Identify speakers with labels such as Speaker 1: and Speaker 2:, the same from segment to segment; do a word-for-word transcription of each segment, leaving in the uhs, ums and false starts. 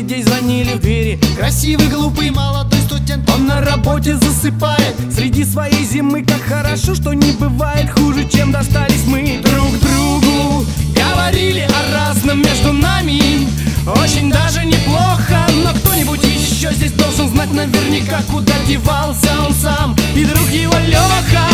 Speaker 1: людей звонили в двери.
Speaker 2: Красивый, глупый, молодой студент,
Speaker 1: он на работе засыпает. Среди своей зимы как хорошо, что не бывает хуже, чем достались мы друг другу. Говорили о разном между нами, очень даже неплохо. Но кто-нибудь еще здесь должен знать наверняка, куда девался он сам и друг его Леха.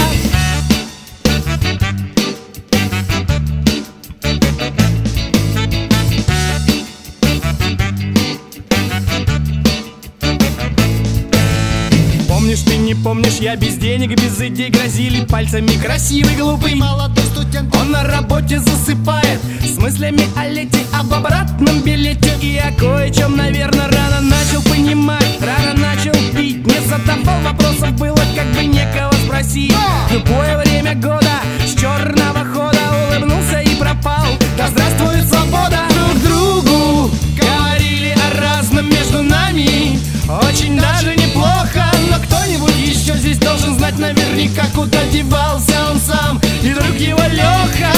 Speaker 1: Помнишь ты, не помнишь, я без денег, без идей грозили пальцами. Красивый, глупый,
Speaker 2: молодой студент,
Speaker 1: он на работе засыпает с мыслями о лете, об обратном билете и о кое-чем, наверное, рано начал понимать, рано начал пить, не задавал вопросов, было как бы некого спросить. В любое время года с черного хода улыбнулся и пропал. Да здравствует свобода! Друг другу говорили о разном между нами, очень даже неплохо. Но кто-нибудь еще здесь должен знать наверняка, куда девался он сам и друг его Леха.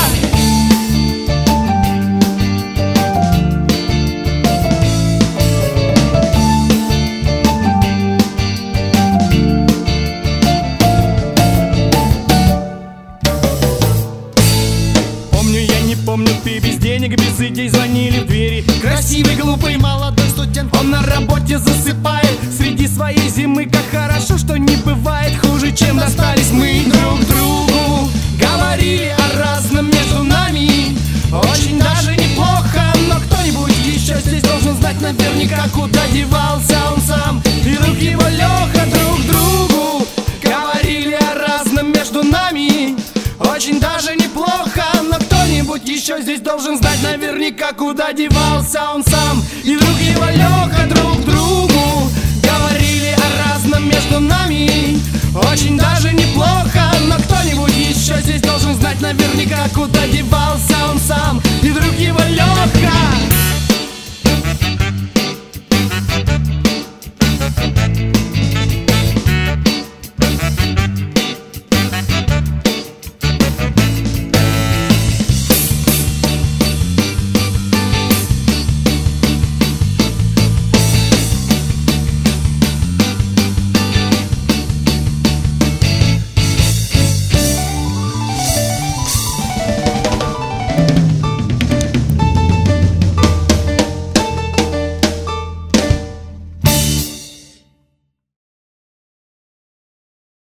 Speaker 1: Помню я, не помню ты, без денег, без идей звонили в двери.
Speaker 2: красивый, глупый, молодой студент,
Speaker 1: он на работе засыпает среди своей зимы. Как хорошо, что не бывает хуже, чем достались мы друг другу. Говорили о разном между нами, очень даже неплохо. Но кто-нибудь еще здесь должен знать наверняка, куда девался